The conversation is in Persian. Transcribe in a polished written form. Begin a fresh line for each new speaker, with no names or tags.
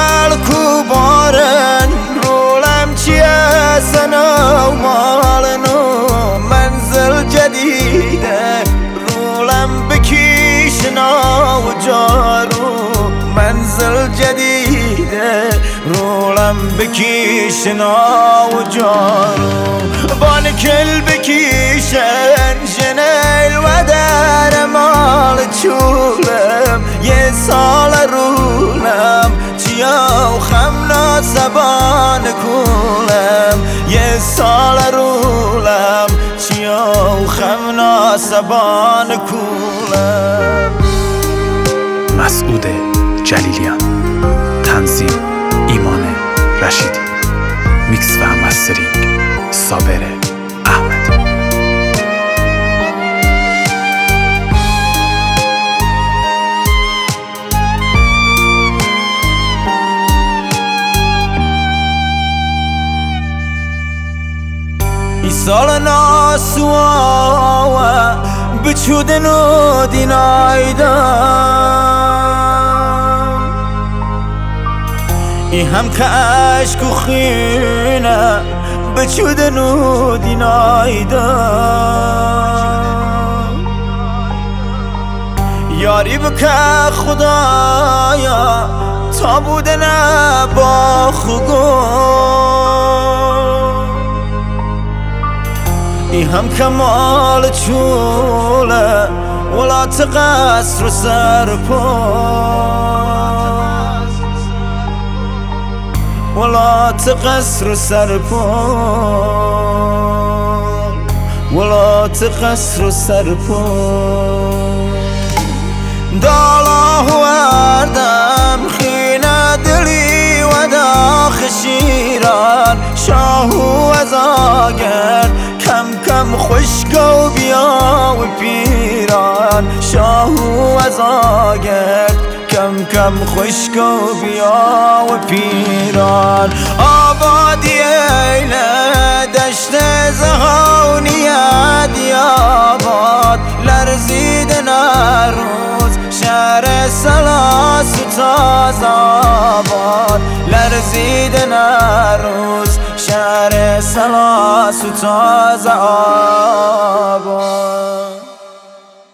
خلقو بارن رولم چیه سنا و مالنو منزل جدیده رولم بکیشنا و جارو منزل جدیده رولم بکیشنا و جارو بان کل بکیشن جنیل و در مال چولم یه سال رولم چیا و خمنا سبان کولم یه سال رولم چیا و خمنا سبان کولم.
مسعود جلیلیان، تنظیم ایمان رشیدی، میکس و مسترینگ صابر احمد.
ای سال ناسوا بچودن و دینایدم ای هم کشک و خینه بچودن و دینایدم یاری بکه خدایا تا بودن با خوگم ای هم کمال چوله ولا تقصر سرپا ولا تقصر سرپا ولا تقصر سرپا دالا وردم خینه دلی و داخ شیران شاهو ازاگر کم کم خشکو بیا و پیران شاهو ازاگر کم کم خشکو بیا و پیران آبادی ایله دشت زهونی دیاباد لرزیدن روز شهر سلاس و تازه آباد لرزیدن روز شهر سلاس و تازه آباد.